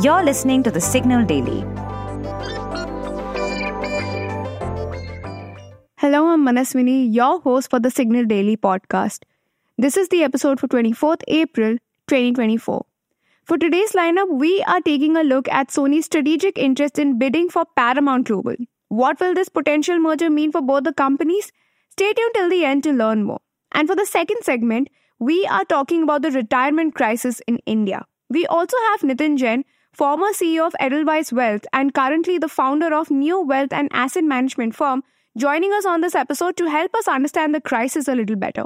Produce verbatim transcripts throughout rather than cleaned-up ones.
You're listening to The Signal Daily. Hello, I'm Manaswini, your host for The Signal Daily podcast. This is the episode for twenty-fourth of April, twenty twenty-four. For today's lineup, we are taking a look at Sony's strategic interest in bidding for Paramount Global. What will this potential merger mean for both the companies? Stay tuned till the end to learn more. And for the second segment, we are talking about the retirement crisis in India. We also have Nitin Jain, former C E O of Edelweiss Wealth and currently the founder of New Wealth and Asset Management firm, joining us on this episode to help us understand the crisis a little better.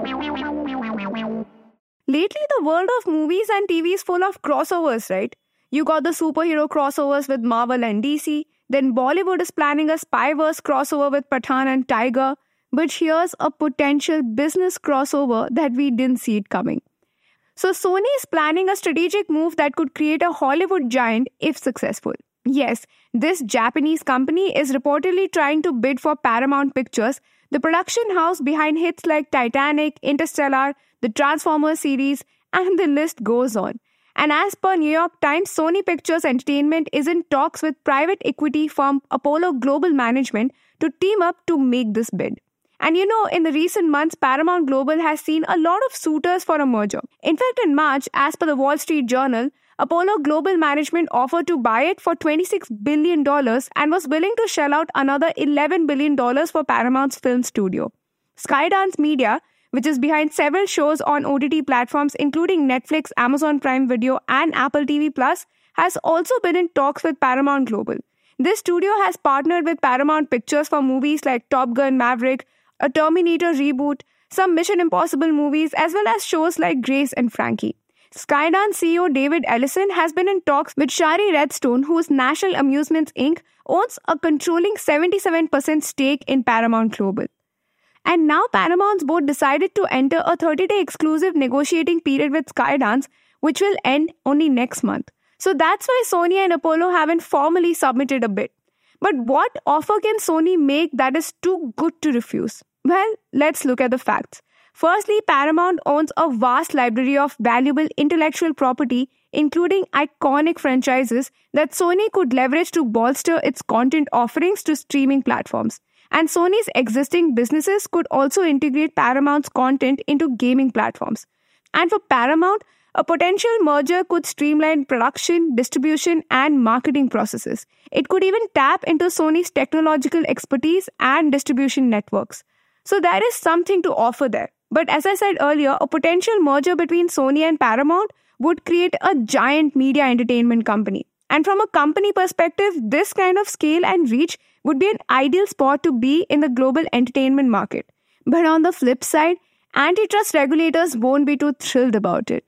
Lately, the world of movies and T V is full of crossovers, right? You got the superhero crossovers with Marvel and D C, then Bollywood is planning a spyverse crossover with Pathaan and Tiger, but here's a potential business crossover that we didn't see it coming. So Sony is planning a strategic move that could create a Hollywood giant if successful. Yes, this Japanese company is reportedly trying to bid for Paramount Pictures, the production house behind hits like Titanic, Interstellar, the Transformers series, and the list goes on. And as per New York Times, Sony Pictures Entertainment is in talks with private equity firm Apollo Global Management to team up to make this bid. And you know, in the recent months, Paramount Global has seen a lot of suitors for a merger. In fact, in March, as per the Wall Street Journal, Apollo Global Management offered to buy it for twenty-six billion dollars and was willing to shell out another eleven billion dollars for Paramount's film studio. Skydance Media, which is behind several shows on O T T platforms including Netflix, Amazon Prime Video, and Apple T V Plus, has also been in talks with Paramount Global. This studio has partnered with Paramount Pictures for movies like Top Gun Maverick, a Terminator reboot, some Mission Impossible movies, as well as shows like Grace and Frankie. Skydance C E O David Ellison has been in talks with Shari Redstone, whose National Amusements Incorporated owns a controlling seventy-seven percent stake in Paramount Global. And now Paramount's board decided to enter a thirty-day exclusive negotiating period with Skydance, which will end only next month. So that's why Sony and Apollo haven't formally submitted a bid. But what offer can Sony make that is too good to refuse? Well, let's look at the facts. Firstly, Paramount owns a vast library of valuable intellectual property, including iconic franchises that Sony could leverage to bolster its content offerings to streaming platforms. And Sony's existing businesses could also integrate Paramount's content into gaming platforms. And for Paramount, a potential merger could streamline production, distribution, and marketing processes. It could even tap into Sony's technological expertise and distribution networks. So there is something to offer there. But as I said earlier, a potential merger between Sony and Paramount would create a giant media entertainment company. And from a company perspective, this kind of scale and reach would be an ideal spot to be in the global entertainment market. But on the flip side, antitrust regulators won't be too thrilled about it.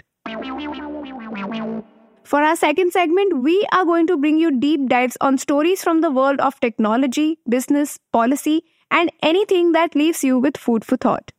For our second segment, we are going to bring you deep dives on stories from the world of technology, business, policy, and anything that leaves you with food for thought.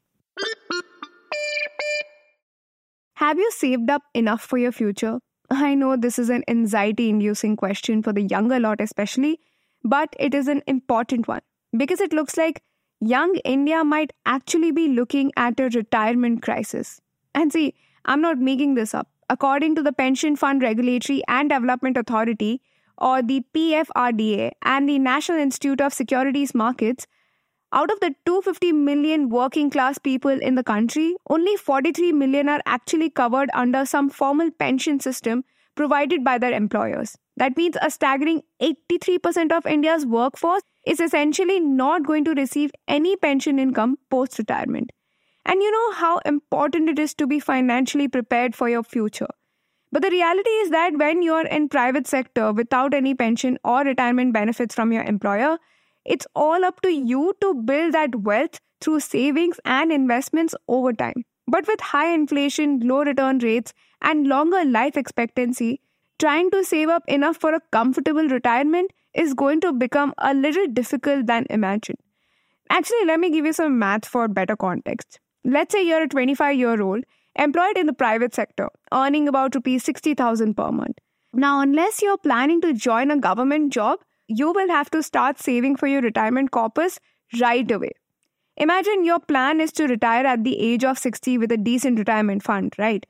Have you saved up enough for your future? I know this is an anxiety-inducing question for the younger lot especially, but it is an important one because it looks like young India might actually be looking at a retirement crisis. And see, I'm not making this up. According to the Pension Fund Regulatory and Development Authority, or the P F R D A, and the National Institute of Securities Markets, out of the two hundred fifty million working class people in the country, only forty-three million are actually covered under some formal pension system provided by their employers. That means a staggering eighty-three percent of India's workforce is essentially not going to receive any pension income post-retirement. And you know how important it is to be financially prepared for your future. But the reality is that when you're in private sector without any pension or retirement benefits from your employer, it's all up to you to build that wealth through savings and investments over time. But with high inflation, low return rates, and longer life expectancy, trying to save up enough for a comfortable retirement is going to become a little difficult than imagined. Actually, let me give you some math for better context. Let's say you're a twenty-five-year-old employed in the private sector, earning about rupees sixty thousand per month. Now, unless you're planning to join a government job, you will have to start saving for your retirement corpus right away. Imagine your plan is to retire at the age of sixty with a decent retirement fund, right?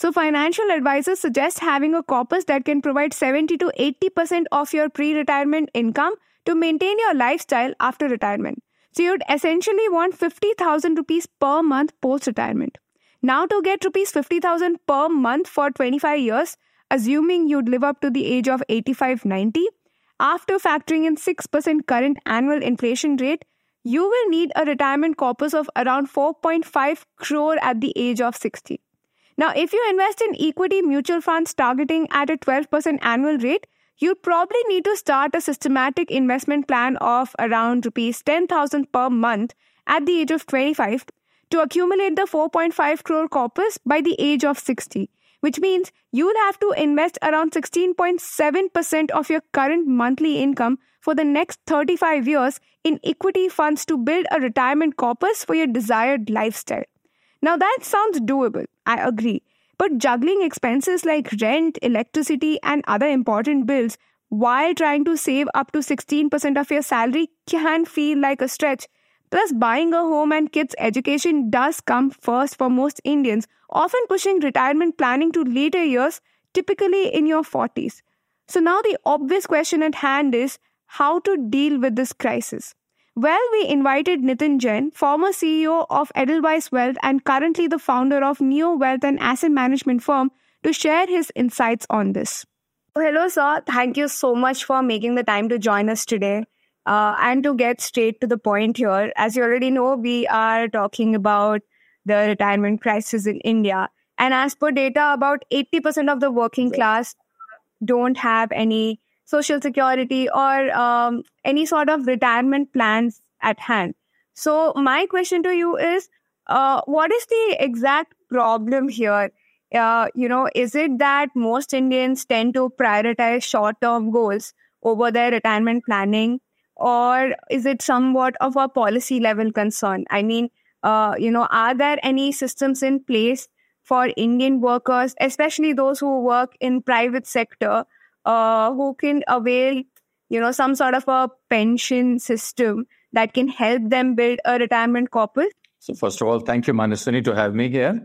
So financial advisors suggest having a corpus that can provide seventy to eighty percent of your pre-retirement income to maintain your lifestyle after retirement. So you'd essentially want fifty thousand rupees per month post-retirement. Now to get rupees fifty thousand per month for twenty-five years, assuming you'd live up to the age of eighty-five ninety, after factoring in six percent current annual inflation rate, you will need a retirement corpus of around four point five crore at the age of sixty. Now, if you invest in equity mutual funds targeting at a twelve percent annual rate, you probably need to start a systematic investment plan of around rupees ten thousand per month at the age of twenty-five to accumulate the four point five crore corpus by the age of sixty, which means you'll have to invest around sixteen point seven percent of your current monthly income for the next thirty-five years in equity funds to build a retirement corpus for your desired lifestyle. Now that sounds doable, I agree. But juggling expenses like rent, electricity, and other important bills while trying to save up to sixteen percent of your salary can feel like a stretch. Plus, buying a home and kids' education does come first for most Indians, often pushing retirement planning to later years, typically in your forties. So now the obvious question at hand is how to deal with this crisis. Well, we invited Nitin Jain, former C E O of Edelweiss Wealth and currently the founder of Neo Wealth and Asset Management Firm, to share his insights on this. Hello, sir. Thank you so much for making the time to join us today. Uh, and to get straight to the point here, as you already know, we are talking about the retirement crisis in India. And as per data, about eighty percent of the working class don't have any social security or um, any sort of retirement plans at hand. So my question to you is, uh, what is the exact problem here? Uh, you know, is it that most Indians tend to prioritize short-term goals over their retirement planning? Or is it somewhat of a policy level concern? I mean, uh, you know, are there any systems in place for Indian workers, especially those who work in private sector, uh, who can avail, you know, some sort of a pension system that can help them build a retirement corpus? So first of all, thank you, Manaswini, to have me here.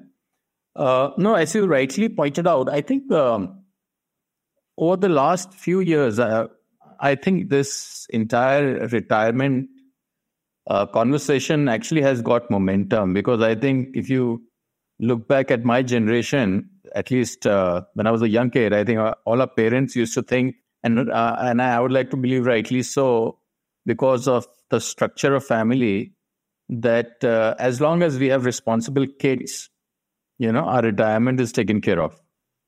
Uh, no, as you rightly pointed out, I think um, over the last few years, uh, I think this entire retirement uh, conversation actually has got momentum, because I think if you look back at my generation, at least uh, when I was a young kid, I think all our parents used to think, and uh, and I would like to believe rightly so, because of the structure of family, that uh, as long as we have responsible kids, you know, our retirement is taken care of.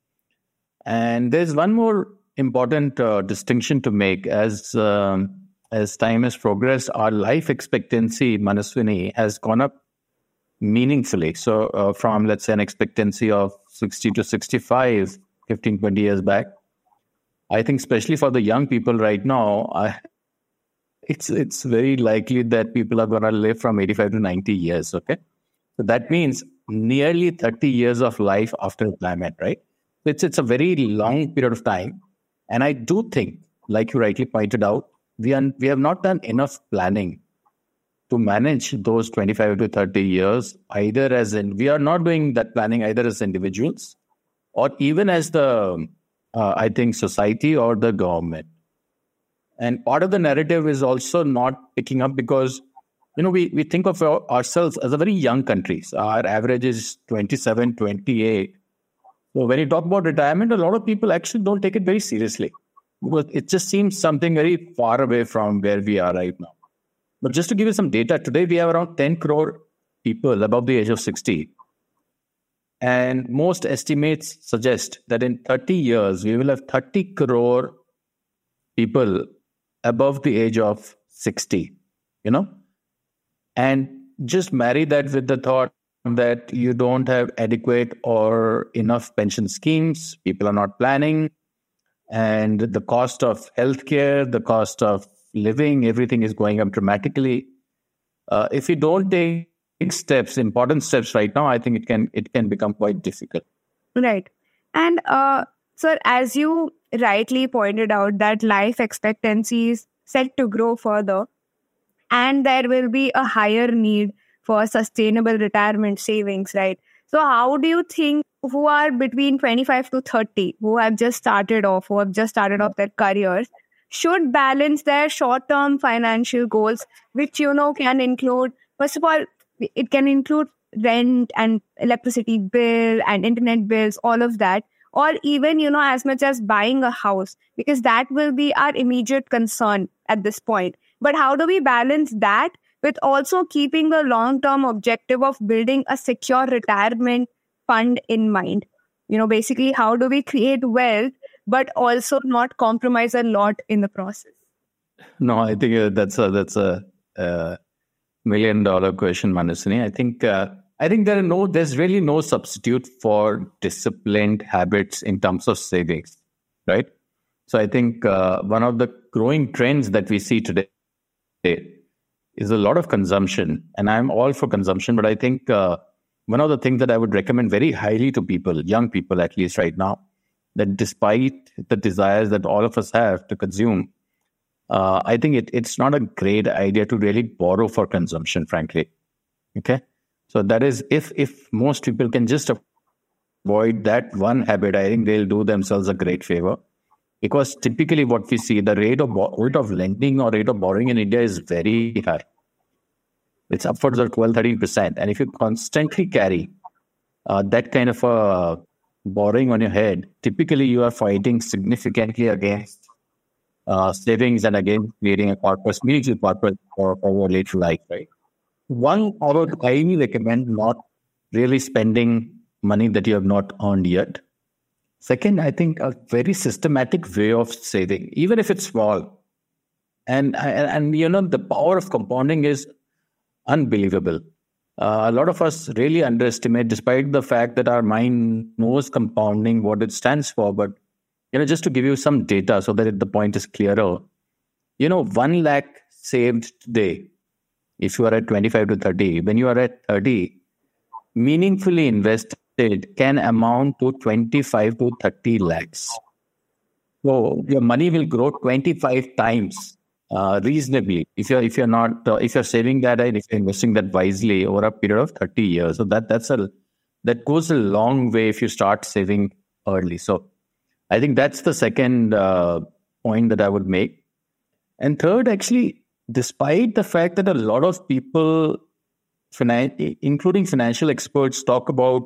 And there's one more important uh, distinction to make. As um, as time has progressed, our life expectancy, Manaswini, has gone up meaningfully. So uh, from, let's say, an expectancy of sixty to sixty-five, fifteen, twenty years back, I think especially for the young people right now, I, it's it's very likely that people are going to live from eighty-five to ninety years, okay? So that means nearly thirty years of life after retirement, right? It's, it's a very long period of time. And I do think, like you rightly pointed out, we, are, we have not done enough planning to manage those twenty-five to thirty years, either as in, we are not doing that planning either as individuals or even as the, uh, I think, society or the government. And part of the narrative is also not picking up because, you know, we, we think of our, ourselves as a very young country. So our average is twenty-seven, twenty-eight. So when you talk about retirement, a lot of people actually don't take it very seriously because it just seems something very far away from where we are right now. But just to give you some data, today we have around ten crore people above the age of sixty. And most estimates suggest that in thirty years, we will have thirty crore people above the age of sixty, you know? And just marry that with the thought that you don't have adequate or enough pension schemes, people are not planning, and the cost of healthcare, the cost of living, everything is going up dramatically. Uh, if you don't take steps, important steps right now, I think it can it can become quite difficult. Right. And uh, sir, as you rightly pointed out, that life expectancy is set to grow further, and there will be a higher need for sustainable retirement savings, right? So how do you think who are between twenty-five to thirty, who have just started off, who have just started off their careers, should balance their short-term financial goals, which, you know, can include, first of all, it can include rent and electricity bill and internet bills, all of that, or even, you know, as much as buying a house, because that will be our immediate concern at this point. But how do we balance that with also keeping the long-term objective of building a secure retirement fund in mind? You know, basically, how do we create wealth, but also not compromise a lot in the process? No, I think uh, that's a that's a uh, million dollar question, Manaswini. I think uh, I think there are no there's really no substitute for disciplined habits in terms of savings, right? So I think uh, one of the growing trends that we see today is a lot of consumption, and I'm all for consumption. But I think uh, one of the things that I would recommend very highly to people, young people at least right now, that despite the desires that all of us have to consume, uh, I think it, it's not a great idea to really borrow for consumption, frankly. Okay, so that is if if most people can just avoid that one habit, I think they'll do themselves a great favor. Because typically what we see, the rate of rate of lending or rate of borrowing in India is very high. It's upwards of twelve, thirteen percent. And if you constantly carry uh, that kind of a borrowing on your head, typically you are fighting significantly against uh, savings and against creating a corpus, meaningful corpus for, for your later life, right? One, I would highly recommend not really spending money that you have not earned yet. Second, I think a very systematic way of saving, even if it's small. And, and, and you know, the power of compounding is unbelievable. Uh, a lot of us really underestimate, despite the fact that our mind knows compounding, what it stands for. But, you know, just to give you some data so that the point is clearer, you know, one lakh saved today, if you are at twenty-five to thirty, when you are at thirty, meaningfully invested can amount to twenty-five to thirty lakhs. So your money will grow twenty-five times uh, reasonably if you're if you're not uh, if you're saving that and if you're investing that wisely over a period of thirty years. So that that's a that goes a long way if you start saving early. So I think that's the second uh, point that I would make. And third, actually, despite the fact that a lot of people, finan- including financial experts, talk about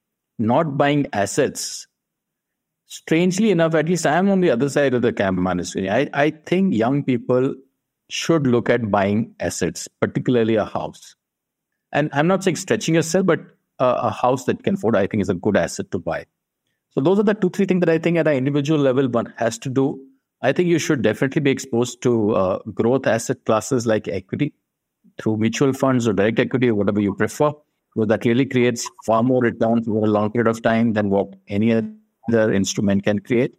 not buying assets, strangely enough, at least I'm on the other side of the camp, Manaswini. I, I think young people should look at buying assets, particularly a house. And I'm not saying stretching yourself, but a, a house that can afford, I think, is a good asset to buy. So those are the two, three things that I think at an individual level one has to do. I think you should definitely be exposed to uh, growth asset classes like equity through mutual funds or direct equity or whatever you prefer. So that really creates far more returns over a long period of time than what any other instrument can create.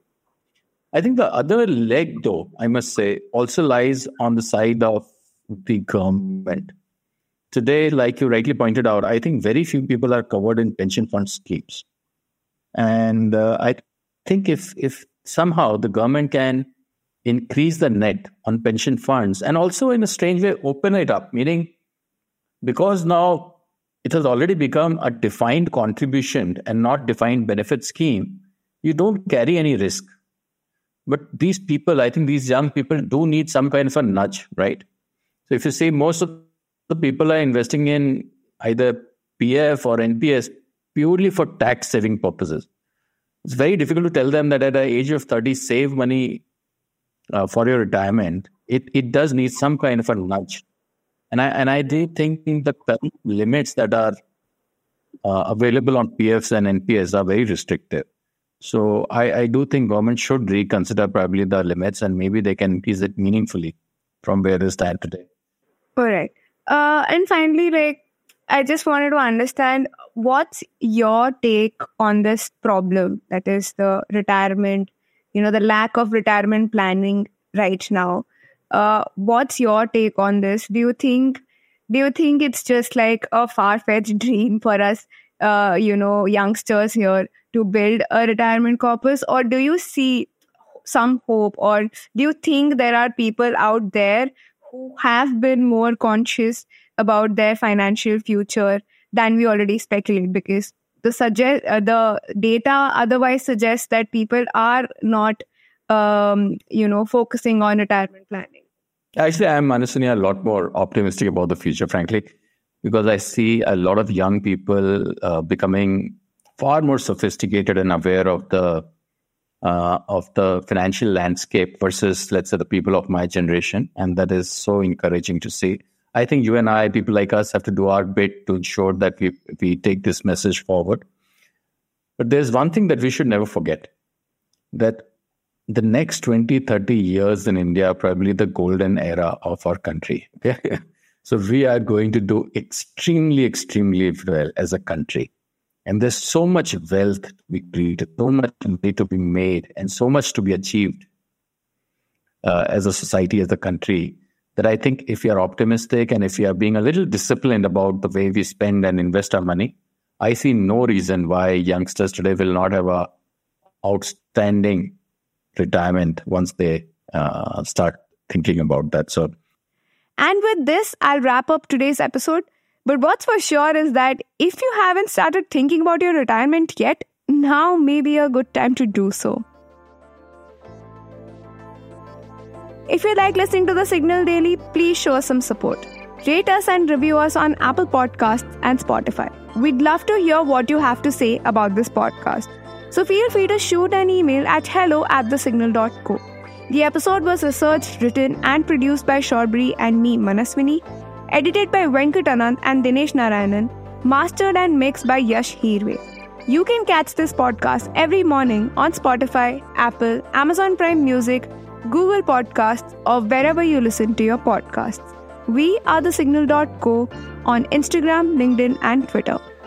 I think the other leg, though, I must say, also lies on the side of the government. Today, like you rightly pointed out, I think very few people are covered in pension fund schemes. And uh, I think if if somehow the government can increase the net on pension funds and also in a strange way open it up, meaning because now it has already become a defined contribution and not defined benefit scheme, you don't carry any risk. But these people, I think these young people do need some kind of a nudge, right? So if you see most of the people are investing in either P F or N P S purely for tax saving purposes. It's very difficult to tell them that at the age of thirty, save money uh, for your retirement. It it does need some kind of a nudge. And I and I do think the limits that are uh, available on P Fs and N P S are very restrictive. So I, I do think government should reconsider probably the limits and maybe they can increase it meaningfully from where they stand today. All right. Uh, and finally, like, I just wanted to understand what's your take on this problem, that is the retirement, you know, the lack of retirement planning right now. Uh, what's your take on this? Do you think, do you think it's just like a far-fetched dream for us, uh, you know, youngsters here to build a retirement corpus, or do you see some hope, or do you think there are people out there who have been more conscious about their financial future than we already speculate? Because the suggest uh, the data otherwise suggests that people are not, um, you know, focusing on retirement planning. Actually, I am, Manaswini, a lot more optimistic about the future, frankly, because I see a lot of young people uh, becoming far more sophisticated and aware of the uh, of the financial landscape versus, let's say, the people of my generation, and that is so encouraging to see. I think you and I, people like us, have to do our bit to ensure that we we take this message forward. But there's one thing that we should never forget, that the next twenty, thirty years in India are probably the golden era of our country. Okay? So we are going to do extremely, extremely well as a country. And there's so much wealth to be created, so much money to be made, and so much to be achieved uh, as a society, as a country, that I think if we are optimistic and if we are being a little disciplined about the way we spend and invest our money, I see no reason why youngsters today will not have a outstanding retirement once they uh, start thinking about that. So, and with this, I'll wrap up today's episode. But what's for sure is that if you haven't started thinking about your retirement yet, now may be a good time to do so. If you like listening to The Signal Daily, please show us some support. Rate us and review us on Apple Podcasts and Spotify. We'd love to hear what you have to say about this podcast. So feel free to shoot an email at hello at the signal dot co. The episode was researched, written and produced by Shorbri and me, Manaswini. Edited by Venkat Anand and Dinesh Narayanan. Mastered and mixed by Yash Hirve. You can catch this podcast every morning on Spotify, Apple, Amazon Prime Music, Google Podcasts, or wherever you listen to your podcasts. We are the signal dot co on Instagram, LinkedIn, and Twitter.